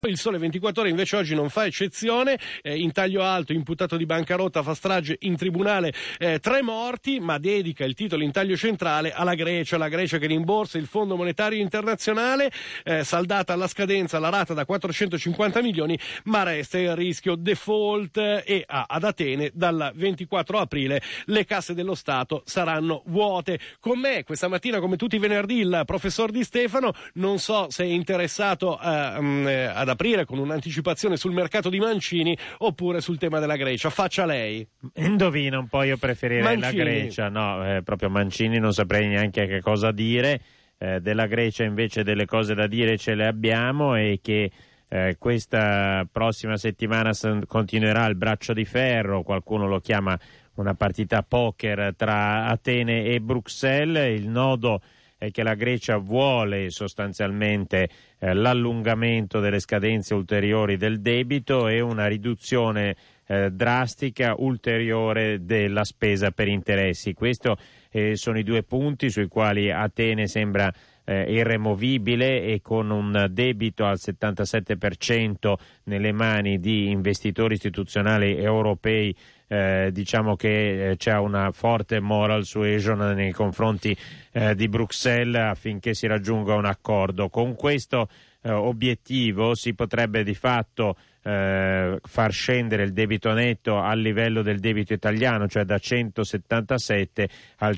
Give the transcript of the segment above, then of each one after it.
Il Sole 24 Ore invece oggi non fa eccezione, in taglio alto, imputato di bancarotta, fa strage in tribunale, 3 morti, ma dedica il titolo in taglio centrale alla Grecia, la Grecia che rimborsa il Fondo Monetario Internazionale, saldata alla scadenza la rata da 450 milioni, ma resta il rischio default e ad Atene dal 24 aprile le casse dello Stato saranno vuote. Con me questa mattina, come tutti i venerdì, il professor Di Stefano. Non so se è interessato ad aprire con un'anticipazione sul mercato di Mancini oppure sul tema della Grecia. Faccia lei. Indovina un po', io preferirei Mancini. La Grecia. No, proprio Mancini non saprei neanche che cosa dire. Della Grecia invece delle cose da dire ce le abbiamo, e che questa prossima settimana continuerà il braccio di ferro, qualcuno lo chiama una partita poker tra Atene e Bruxelles. Il nodo è che la Grecia vuole sostanzialmente l'allungamento delle scadenze ulteriori del debito e una riduzione drastica ulteriore della spesa per interessi. Questi sono i 2 punti sui quali Atene sembra irremovibile, e con un debito al 77% nelle mani di investitori istituzionali europei. Diciamo che c'è una forte moral suasion nei confronti di Bruxelles affinché si raggiunga un accordo. Con questo obiettivo si potrebbe di fatto far scendere il debito netto al livello del debito italiano, cioè da 177 al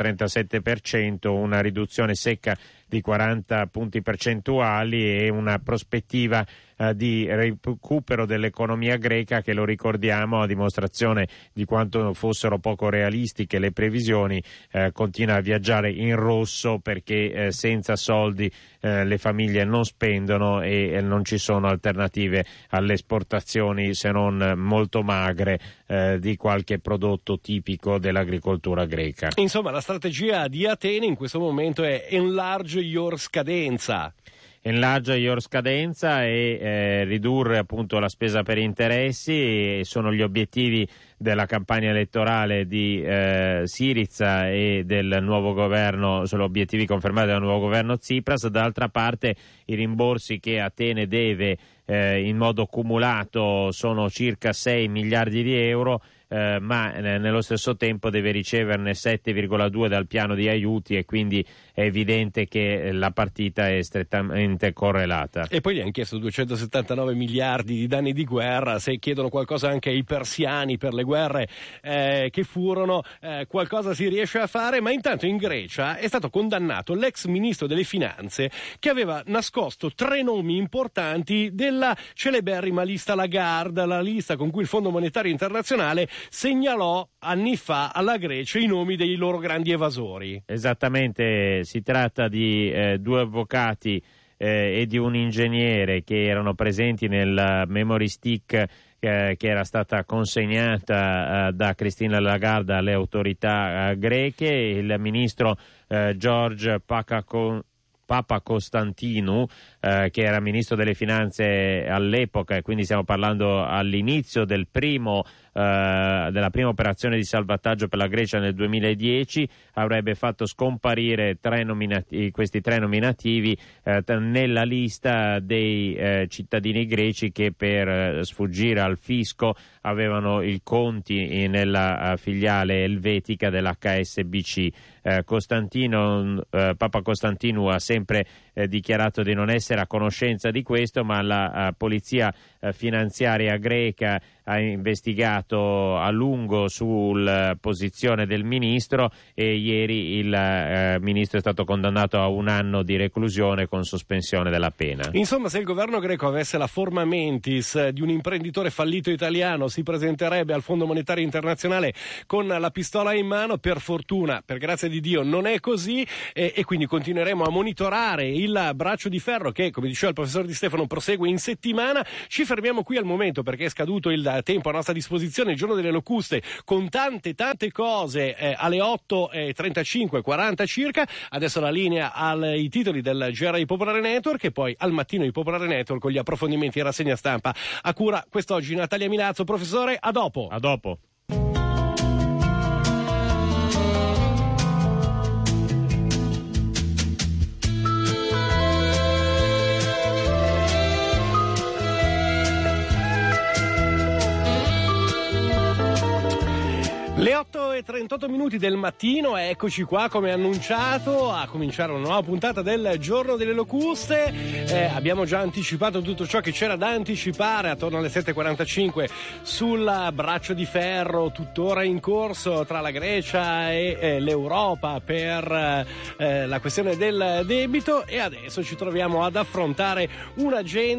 137%, una riduzione secca di 40 punti percentuali e una prospettiva di recupero dell'economia greca che, lo ricordiamo, a dimostrazione di quanto fossero poco realistiche le previsioni, continua a viaggiare in rosso, perché senza soldi le famiglie non spendono e non ci sono alternative alle esportazioni, se non molto magre, di qualche prodotto tipico dell'agricoltura greca. Insomma, la strategia di Atene in questo momento è enlarge your scadenza. Enlarge your scadenza e ridurre appunto la spesa per interessi, e sono gli obiettivi della campagna elettorale di Syriza e del nuovo governo, sono obiettivi confermati dal nuovo governo Tsipras. D'altra parte i rimborsi che Atene deve in modo cumulato sono circa 6 miliardi di euro, ma nello stesso tempo deve riceverne 7,2 dal piano di aiuti, e quindi è evidente che la partita è strettamente correlata. E poi gli hanno chiesto 279 miliardi di danni di guerra, se chiedono qualcosa anche ai persiani per le guerre che furono, qualcosa si riesce a fare. Ma intanto in Grecia è stato condannato l'ex ministro delle finanze che aveva nascosto 3 nomi importanti della celeberrima lista Lagarde, la lista con cui il Fondo Monetario Internazionale segnalò anni fa alla Grecia i nomi dei loro grandi evasori. Esattamente, si tratta di 2 avvocati e di un ingegnere che erano presenti nel memory stick che era stata consegnata da Christine Lagarde alle autorità greche. Il ministro George Papakonstantinou, che era ministro delle finanze all'epoca, e quindi stiamo parlando all'inizio della prima operazione di salvataggio per la Grecia nel 2010, avrebbe fatto scomparire questi 3 nominativi nella lista dei cittadini greci che per sfuggire al fisco avevano i conti nella filiale elvetica dell'HSBC. Papa Costantinou ha sempre dichiarato di non essere a conoscenza di questo, ma la polizia finanziaria greca ha investigato a lungo sulla posizione del ministro, e ieri il ministro è stato condannato a 1 anno di reclusione con sospensione della pena. Insomma, se il governo greco avesse la forma mentis di un imprenditore fallito italiano, si presenterebbe al Fondo Monetario Internazionale con la pistola in mano. Per fortuna, per grazia di Dio, non è così, e quindi continueremo a monitorare il braccio di ferro che, come diceva il professor Di Stefano, prosegue in settimana. Ci fermiamo qui al momento perché è scaduto il tempo a nostra disposizione, il giorno delle locuste, con tante cose alle 8:35, 40 circa. Adesso la linea ai titoli del GRI Popolare Network, e poi al mattino di Popolare Network con gli approfondimenti e rassegna stampa a cura quest'oggi Natalia Milazzo. Professore, a dopo. A dopo. 8:38 del mattino, eccoci qua come annunciato a cominciare una nuova puntata del Giorno delle Locuste. Abbiamo già anticipato tutto ciò che c'era da anticipare attorno alle 7:45 sul braccio di ferro tuttora in corso tra la Grecia e l'Europa per la questione del debito, e adesso ci troviamo ad affrontare una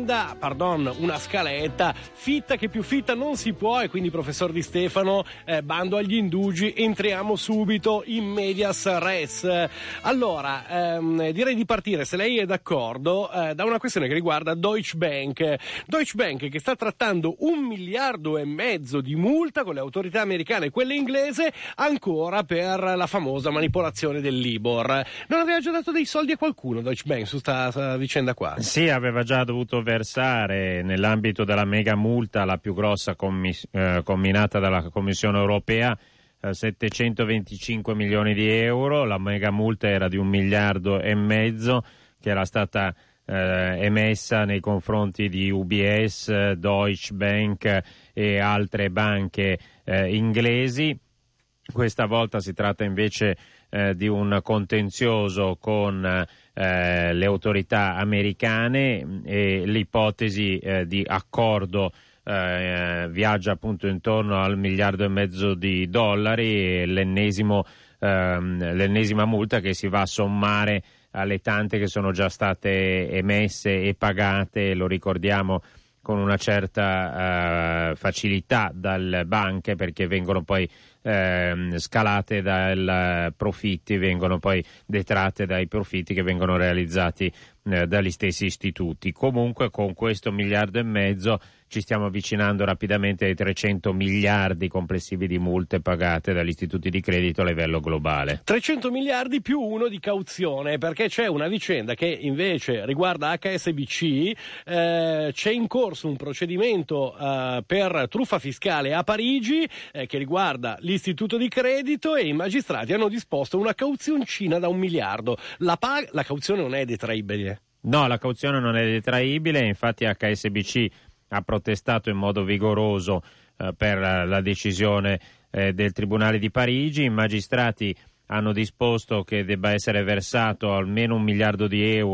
scaletta fitta che più fitta non si può, e quindi professor Di Stefano, bando agli indugi, entriamo subito in medias res. Allora, direi di partire, se lei è d'accordo, da una questione che riguarda Deutsche Bank. Deutsche Bank che sta trattando 1,5 miliardi di multa con le autorità americane e quelle inglese ancora per la famosa manipolazione del Libor. Non aveva già dato dei soldi a qualcuno Deutsche Bank su sta vicenda qua? Sì, aveva già dovuto versare nell'ambito della mega multa, la più grossa comminata dalla Commissione europea, 725 milioni di euro. La mega multa era di 1,5 miliardi che era stata emessa nei confronti di UBS, Deutsche Bank e altre banche inglesi. Questa volta si tratta invece di un contenzioso con le autorità americane, e l'ipotesi di accordo viaggia appunto intorno al $1,5 miliardi, e l'ennesima multa che si va a sommare alle tante che sono già state emesse e pagate, lo ricordiamo, con una certa facilità dalle banche, perché vengono poi scalate dai profitti, vengono poi detratte dai profitti che vengono realizzati dagli stessi istituti. Comunque con questo 1,5 miliardi ci stiamo avvicinando rapidamente ai 300 miliardi complessivi di multe pagate dagli istituti di credito a livello globale. 300 miliardi più uno di cauzione, perché c'è una vicenda che invece riguarda HSBC. C'è in corso un procedimento per truffa fiscale a Parigi che riguarda l'istituto di credito, e i magistrati hanno disposto una cauzioncina da $1 miliardo. La cauzione non è detraibile? No, la cauzione non è detraibile, infatti HSBC ha protestato in modo vigoroso per la decisione del Tribunale di Parigi. I magistrati hanno disposto che debba essere versato almeno €1 miliardo,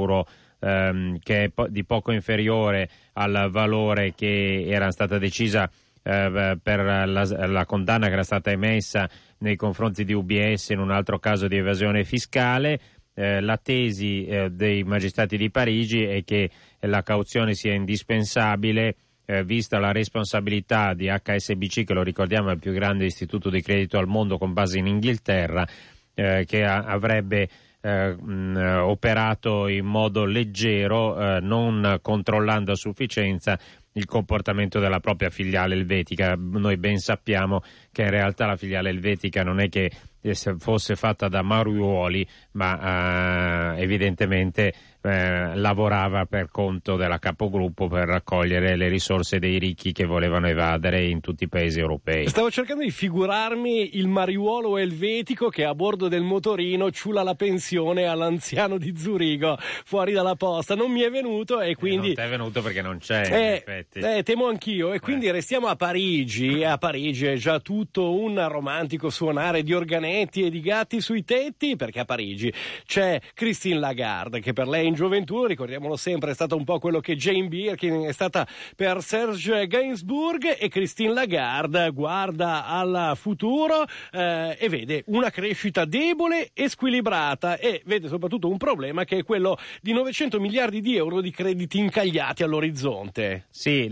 che è di poco inferiore al valore che era stata decisa per la condanna che era stata emessa nei confronti di UBS in un altro caso di evasione fiscale. La tesi dei magistrati di Parigi è che la cauzione sia indispensabile vista la responsabilità di HSBC, che lo ricordiamo è il più grande istituto di credito al mondo con base in Inghilterra, che avrebbe operato in modo leggero, non controllando a sufficienza il comportamento della propria filiale elvetica. Noi ben sappiamo che in realtà la filiale elvetica non è che fosse fatta da mariuoli, ma evidentemente lavorava per conto della capogruppo per raccogliere le risorse dei ricchi che volevano evadere in tutti i paesi europei. Stavo cercando di figurarmi il mariuolo elvetico che a bordo del motorino ciula la pensione all'anziano di Zurigo fuori dalla posta. Non mi è venuto, e quindi non ti è venuto perché non c'è, in effetti. Temo anch'io, e quindi restiamo a Parigi. A Parigi è già tutto un romantico suonare di organetti e di gatti sui tetti, perché a Parigi c'è Christine Lagarde, che per lei in gioventù, ricordiamolo sempre, è stata un po' quello che Jane Birkin è stata per Serge Gainsbourg, e Christine Lagarde guarda al futuro e vede una crescita debole e squilibrata, e vede soprattutto un problema che è quello di 900 miliardi di euro di crediti incagliati all'orizzonte. Sì,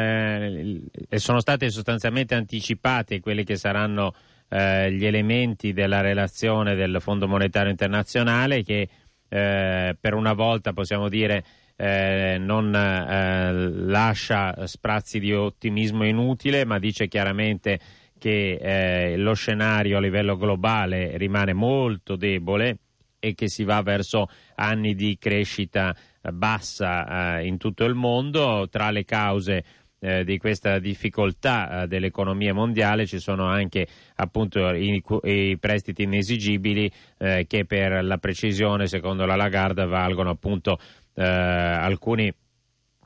sono state sostanzialmente anticipate quelli che saranno gli elementi della relazione del Fondo Monetario Internazionale, che per una volta possiamo dire non lascia sprazzi di ottimismo inutile, ma dice chiaramente che lo scenario a livello globale rimane molto debole e che si va verso anni di crescita bassa in tutto il mondo. Tra le cause di questa difficoltà dell'economia mondiale ci sono anche appunto i prestiti inesigibili che, per la precisione, secondo la Lagarde valgono appunto alcuni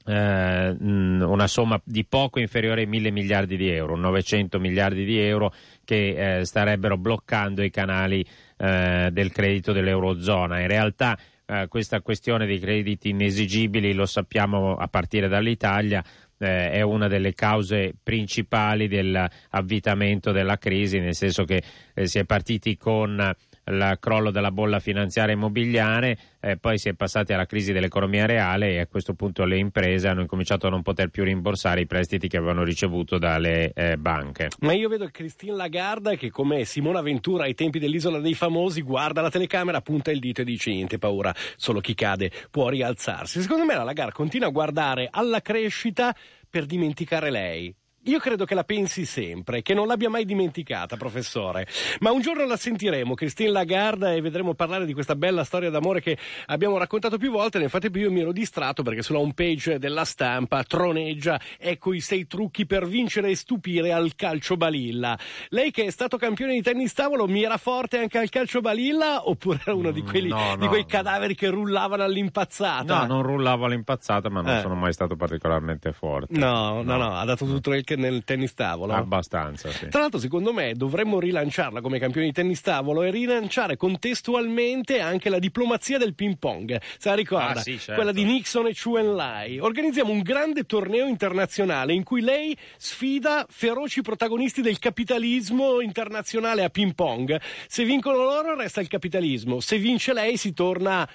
una somma di poco inferiore ai 1.000 miliardi di euro, 900 miliardi di euro che starebbero bloccando i canali del credito dell'Eurozona. In realtà questa questione dei crediti inesigibili, lo sappiamo a partire dall'Italia, è una delle cause principali dell'avvitamento della crisi, nel senso che si è partiti con il crollo della bolla finanziaria immobiliare, poi si è passati alla crisi dell'economia reale e a questo punto le imprese hanno incominciato a non poter più rimborsare i prestiti che avevano ricevuto dalle banche. Ma io vedo Christine Lagarde che, come Simona Ventura ai tempi dell'Isola dei Famosi, guarda la telecamera, punta il dito e dice: niente paura, solo chi cade può rialzarsi. Secondo me la Lagarde continua a guardare alla crescita per dimenticare lei. Io credo che la pensi sempre, che non l'abbia mai dimenticata, professore. Ma un giorno la sentiremo, Christine Lagarde, e vedremo parlare di questa bella storia d'amore che abbiamo raccontato più volte. Nel frattempo io mi ero distratto perché sulla home page della Stampa troneggia: ecco i 6 trucchi per vincere e stupire al calcio balilla. Lei, che è stato campione di tennis tavolo, mi era forte anche al calcio balilla, oppure era uno di quelli di quei cadaveri che rullavano all'impazzata? No, non rullavo all'impazzata, ma non sono mai stato particolarmente forte. No, ha dato tutto nel tennis tavolo. Abbastanza, sì. Tra l'altro, secondo me dovremmo rilanciarla come campione di tennis tavolo e rilanciare contestualmente anche la diplomazia del ping pong. Se la ricorda? Sì, certo. Quella di Nixon e Chu Enlai. Organizziamo un grande torneo internazionale in cui lei sfida feroci protagonisti del capitalismo internazionale a ping pong. Se vincono loro resta il capitalismo, se vince lei si torna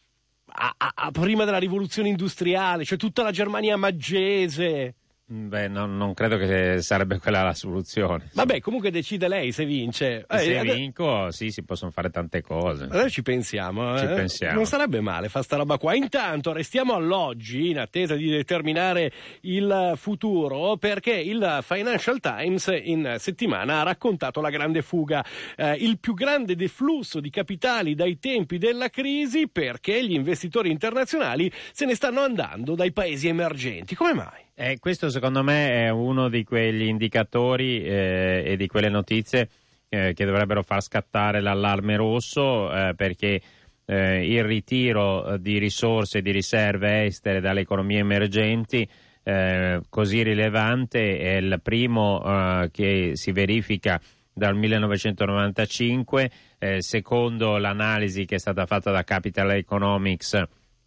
a prima della rivoluzione industriale, cioè tutta la Germania maggese. Beh, non credo che sarebbe quella la soluzione. Vabbè, comunque decide lei se vince. Se vinco, sì, si possono fare tante cose. Allora ci pensiamo. Ci pensiamo. Non sarebbe male fare sta roba qua. Intanto restiamo all'oggi in attesa di determinare il futuro, perché il Financial Times in settimana ha raccontato la grande fuga, il più grande deflusso di capitali dai tempi della crisi, perché gli investitori internazionali se ne stanno andando dai paesi emergenti. Come mai? Questo secondo me è uno di quegli indicatori e di quelle notizie che dovrebbero far scattare l'allarme rosso, perché il ritiro di risorse e di riserve estere dalle economie emergenti così rilevante è il primo che si verifica dal 1995, secondo l'analisi che è stata fatta da Capital Economics.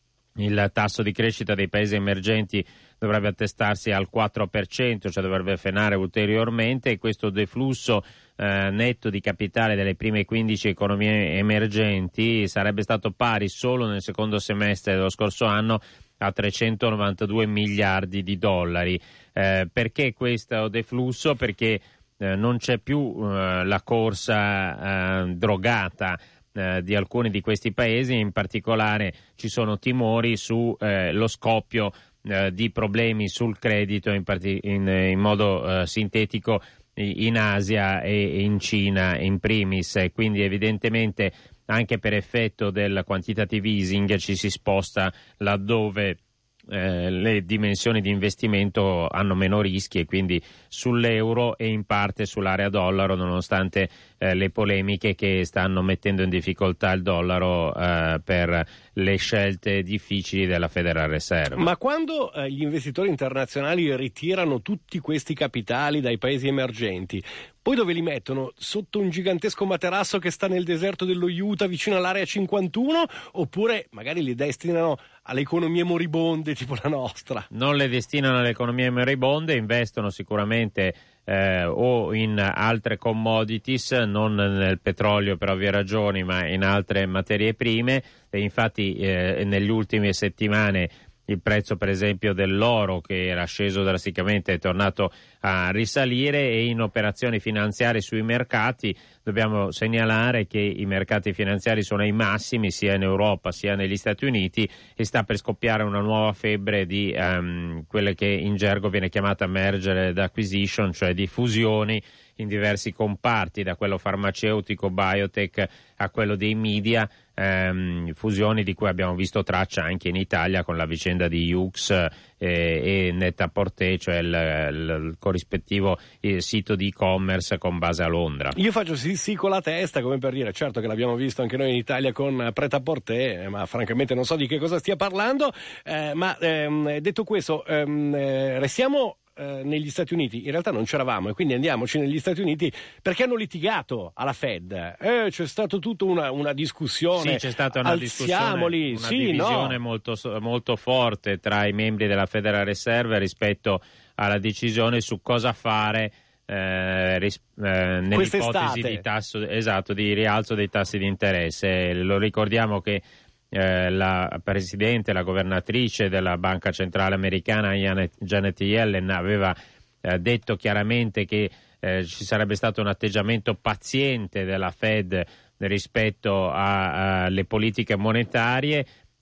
Il tasso di crescita dei paesi emergenti dovrebbe attestarsi al 4%, cioè dovrebbe frenare ulteriormente, e questo deflusso netto di capitale delle prime 15 economie emergenti sarebbe stato pari solo nel secondo semestre dello scorso anno a 392 miliardi di dollari. Perché questo deflusso? Perché non c'è più la corsa drogata di alcuni di questi paesi, in particolare ci sono timori su lo scoppio di problemi sul credito in modo sintetico in Asia e in Cina in primis, e quindi evidentemente anche per effetto del quantitative easing ci si sposta laddove le dimensioni di investimento hanno meno rischi, e quindi sull'euro e in parte sull'area dollaro, nonostante le polemiche che stanno mettendo in difficoltà il dollaro per le scelte difficili della Federal Reserve. Ma quando gli investitori internazionali ritirano tutti questi capitali dai paesi emergenti, poi dove li mettono? Sotto un gigantesco materasso che sta nel deserto dello Utah vicino all'area 51, oppure magari li destinano alle economie moribonde tipo la nostra? Non le destinano alle economie moribonde, investono sicuramente o in altre commodities, non nel petrolio per ovvie ragioni, ma in altre materie prime, e infatti negli ultime settimane il prezzo per esempio dell'oro, che era sceso drasticamente, è tornato a risalire, e in operazioni finanziarie sui mercati dobbiamo segnalare che i mercati finanziari sono ai massimi sia in Europa sia negli Stati Uniti, e sta per scoppiare una nuova febbre di quelle che in gergo viene chiamata merger and acquisition, cioè di fusioni in diversi comparti, da quello farmaceutico, biotech, a quello dei media, fusioni di cui abbiamo visto traccia anche in Italia con la vicenda di Yux e Net-a-Porter, cioè il corrispettivo sito di e-commerce con base a Londra. Io faccio sì con la testa, come per dire, certo che l'abbiamo visto anche noi in Italia con Pret-a-Porter, ma francamente non so di che cosa stia parlando, ma detto questo, restiamo negli Stati Uniti. In realtà non c'eravamo, e quindi andiamoci negli Stati Uniti, perché hanno litigato alla Fed. C'è stata tutta una discussione. Sì, c'è stata una divisione molto forte tra i membri della Federal Reserve rispetto alla decisione su cosa fare nell'ipotesi di rialzo dei tassi di interesse. Lo ricordiamo che la presidente, la governatrice della Banca Centrale Americana, Janet Yellen, aveva detto chiaramente che ci sarebbe stato un atteggiamento paziente della Fed rispetto alle politiche monetarie,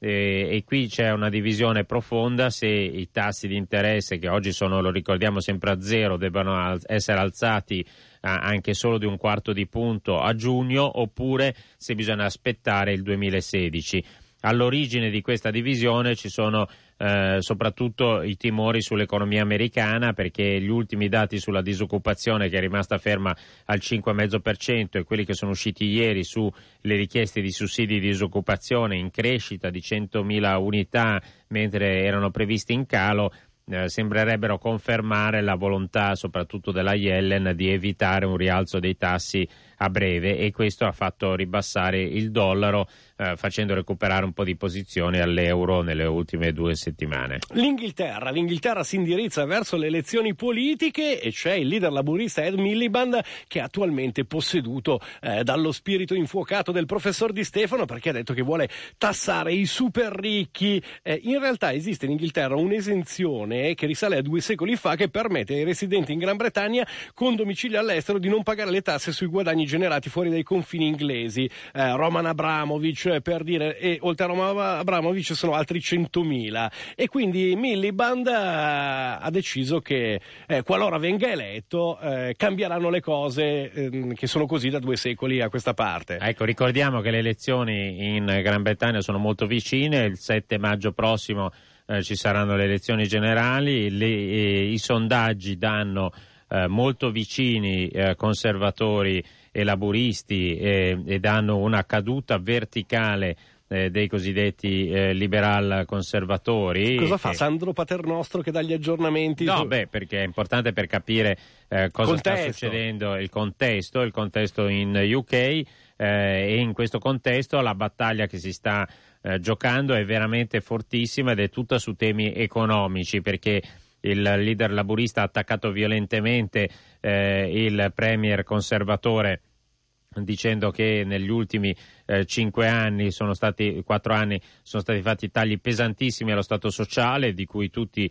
e qui c'è una divisione profonda se i tassi di interesse, che oggi sono, lo ricordiamo, sempre a zero, debbano essere alzati anche solo di un quarto di punto a giugno, oppure se bisogna aspettare il 2016. All'origine di questa divisione ci sono soprattutto i timori sull'economia americana, perché gli ultimi dati sulla disoccupazione, che è rimasta ferma al 5,5%, e quelli che sono usciti ieri sulle richieste di sussidi di disoccupazione in crescita di 100.000 unità, mentre erano previsti in calo, sembrerebbero confermare la volontà soprattutto della Yellen di evitare un rialzo dei tassi a breve, e questo ha fatto ribassare il dollaro, facendo recuperare un po' di posizioni all'euro nelle ultime 2 settimane. L'Inghilterra si indirizza verso le elezioni politiche, e c'è il leader laburista Ed Miliband, che è attualmente posseduto dallo spirito infuocato del professor Di Stefano, perché ha detto che vuole tassare i super ricchi. In realtà esiste in Inghilterra un'esenzione che risale a 2 secoli fa, che permette ai residenti in Gran Bretagna con domicilio all'estero di non pagare le tasse sui guadagni generati fuori dai confini inglesi. Roman Abramovich, per dire, e oltre a Roman Abramovich sono altri 100.000, e quindi Miliband ha deciso che qualora venga eletto cambieranno le cose, che sono così da 2 secoli a questa parte. Ecco, ricordiamo che le elezioni in Gran Bretagna sono molto vicine. Il 7 maggio prossimo ci saranno le elezioni generali. I sondaggi danno molto vicini conservatori e laburisti, e danno una caduta verticale dei cosiddetti liberal conservatori. Cosa fa Sandro Paternostro che dà gli aggiornamenti? No, perché è importante per capire cosa sta succedendo, il contesto in UK, e in questo contesto la battaglia che si sta giocando è veramente fortissima, ed è tutta su temi economici, perché il leader laburista ha attaccato violentemente il premier conservatore, dicendo che negli ultimi 4 anni sono stati fatti tagli pesantissimi allo Stato sociale, di cui tutti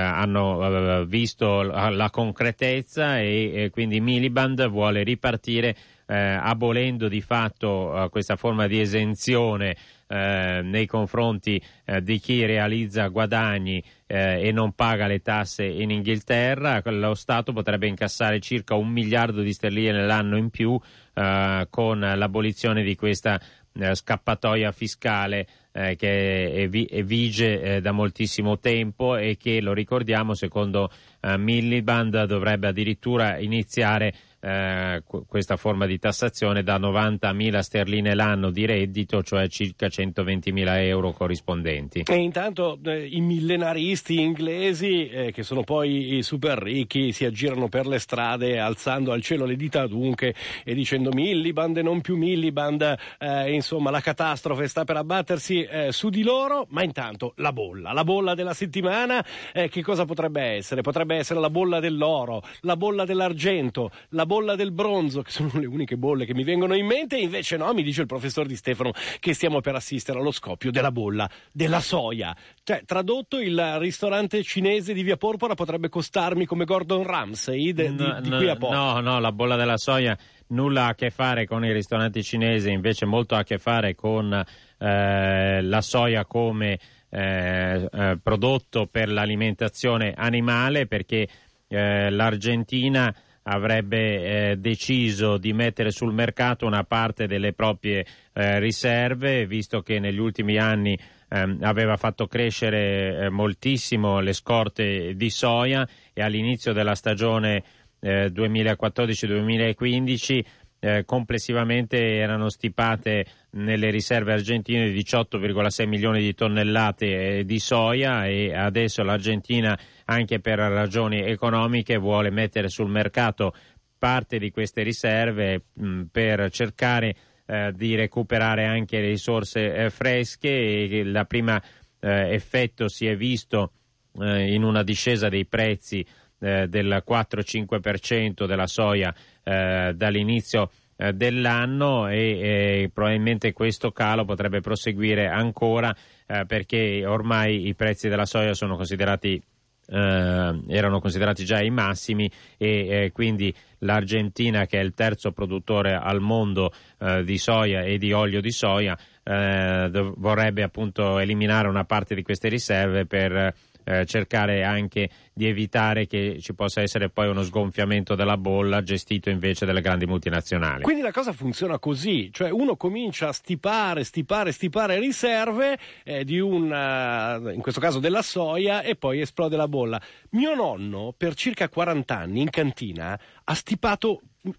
hanno visto la concretezza, e quindi Miliband vuole ripartire abolendo di fatto questa forma di esenzione nei confronti di chi realizza guadagni e non paga le tasse in Inghilterra. Lo Stato potrebbe incassare circa 1 miliardo di sterline l'anno in più con l'abolizione di questa scappatoia fiscale che vige da moltissimo tempo, e che, lo ricordiamo, secondo Miliband dovrebbe addirittura iniziare questa forma di tassazione da 90.000 sterline l'anno di reddito, cioè circa 120.000 euro corrispondenti. E intanto i millenaristi inglesi, che sono poi i super ricchi, si aggirano per le strade alzando al cielo le dita adunche e dicendo Miliband e non più Miliband, insomma la catastrofe sta per abbattersi su di loro. Ma intanto la bolla della settimana, che cosa potrebbe essere? Potrebbe essere la bolla dell'oro, la bolla dell'argento, la bolla del bronzo, che sono le uniche bolle che mi vengono in mente. Invece no, mi dice il professor Di Stefano che stiamo per assistere allo scoppio della bolla della soia. Cioè, tradotto, il ristorante cinese di Via Porpora potrebbe costarmi come Gordon Ramsay di qui a poco. No, la bolla della soia nulla ha a che fare con i ristoranti cinesi, invece molto ha a che fare con la soia come prodotto per l'alimentazione animale, perché l'Argentina avrebbe deciso di mettere sul mercato una parte delle proprie riserve, visto che negli ultimi anni aveva fatto crescere moltissimo le scorte di soia, e all'inizio della stagione 2014-2015 complessivamente erano stipate nelle riserve argentine 18,6 milioni di tonnellate di soia, e adesso l'Argentina, anche per ragioni economiche, vuole mettere sul mercato parte di queste riserve per cercare di recuperare anche le risorse fresche. E il prima effetto si è visto in una discesa dei prezzi del 4-5% della soia dall'inizio dell'anno, e probabilmente questo calo potrebbe proseguire ancora perché ormai i prezzi della soia sono erano considerati già ai massimi, e quindi l'Argentina, che è il terzo produttore al mondo di soia e di olio di soia, vorrebbe appunto eliminare una parte di queste riserve per cercare anche di evitare che ci possa essere poi uno sgonfiamento della bolla gestito invece dalle grandi multinazionali. Quindi la cosa funziona così, cioè uno comincia a stipare riserve in questo caso della soia, e poi esplode la bolla. Mio nonno per circa 40 anni in cantina ha stipato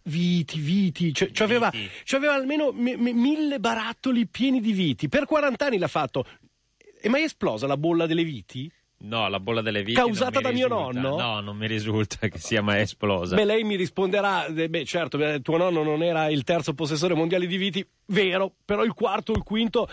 viti, cioè aveva almeno 1000 barattoli pieni di viti, per 40 anni l'ha fatto. È mai esplosa la bolla delle viti? No, la bolla delle viti causata da mio nonno? No, non mi risulta che sia mai esplosa. Beh, lei mi risponderà, certo, tuo nonno non era il terzo possessore mondiale di viti, vero, però il quarto o il quinto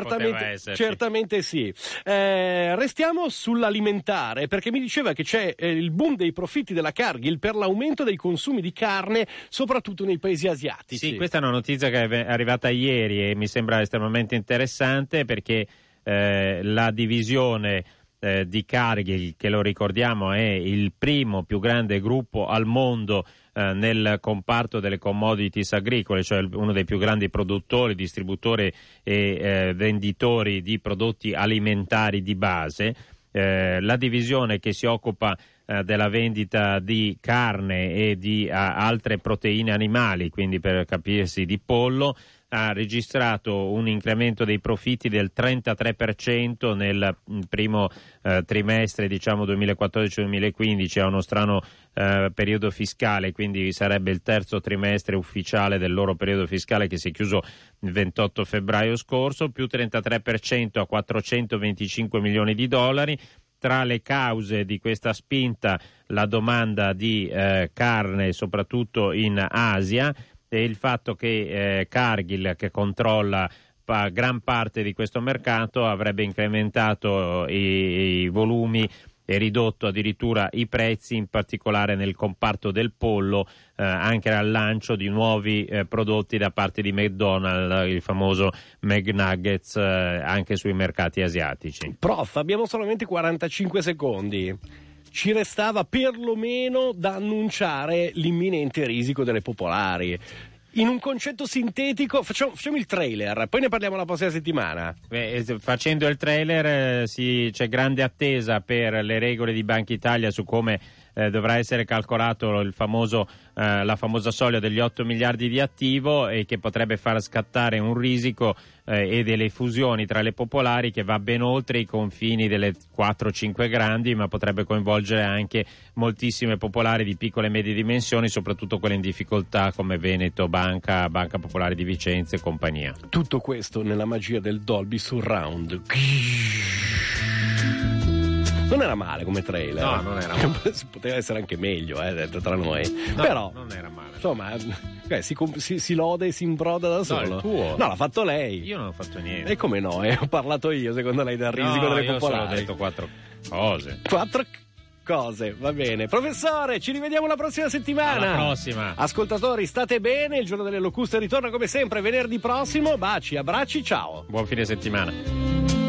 certamente sì. Restiamo sull'alimentare, perché mi diceva che c'è il boom dei profitti della Cargill per l'aumento dei consumi di carne, soprattutto nei paesi asiatici. Sì, questa è una notizia che è arrivata ieri e mi sembra estremamente interessante, perché la divisione di Cargill, che lo ricordiamo è il primo più grande gruppo al mondo nel comparto delle commodities agricole, cioè uno dei più grandi produttori, distributori e venditori di prodotti alimentari di base. La divisione che si occupa della vendita di carne e di altre proteine animali, quindi per capirsi di pollo, ha registrato un incremento dei profitti del 33% nel primo trimestre, diciamo 2014-2015, a uno strano periodo fiscale, quindi sarebbe il terzo trimestre ufficiale del loro periodo fiscale, che si è chiuso il 28 febbraio scorso, più 33% a 425 milioni di dollari. Tra le cause di questa spinta la domanda di carne, soprattutto in Asia, e il fatto che Cargill, che controlla gran parte di questo mercato, avrebbe incrementato i volumi e ridotto addirittura i prezzi, in particolare nel comparto del pollo, anche al lancio di nuovi prodotti da parte di McDonald's, il famoso McNuggets, anche sui mercati asiatici. Prof, abbiamo solamente 45 secondi. Ci restava perlomeno da annunciare l'imminente risico delle popolari. In un concetto sintetico, facciamo il trailer, poi ne parliamo la prossima settimana. Facendo il trailer c'è grande attesa per le regole di Banca Italia su come dovrà essere calcolato la famosa soglia degli 8 miliardi di attivo, e che potrebbe far scattare un risico e delle fusioni tra le popolari che va ben oltre i confini delle 4-5 grandi, ma potrebbe coinvolgere anche moltissime popolari di piccole e medie dimensioni, soprattutto quelle in difficoltà come Veneto Banca, Banca Popolare di Vicenza e compagnia. Tutto questo nella magia del Dolby Surround. Non era male come trailer. No, non era male. Poteva essere anche meglio, detto tra noi. No, però non era male. Insomma, si loda e si imbroda da solo. No, il tuo. No, l'ha fatto lei. Io non ho fatto niente. E come no? Ho parlato io, secondo lei, del risico delle popolari. Io ho detto 4 cose. 4 cose, va bene. Professore, ci rivediamo la prossima settimana. Alla prossima. Ascoltatori, state bene. Il giorno delle locuste ritorna come sempre venerdì prossimo. Baci, abbracci, ciao. Buon fine settimana.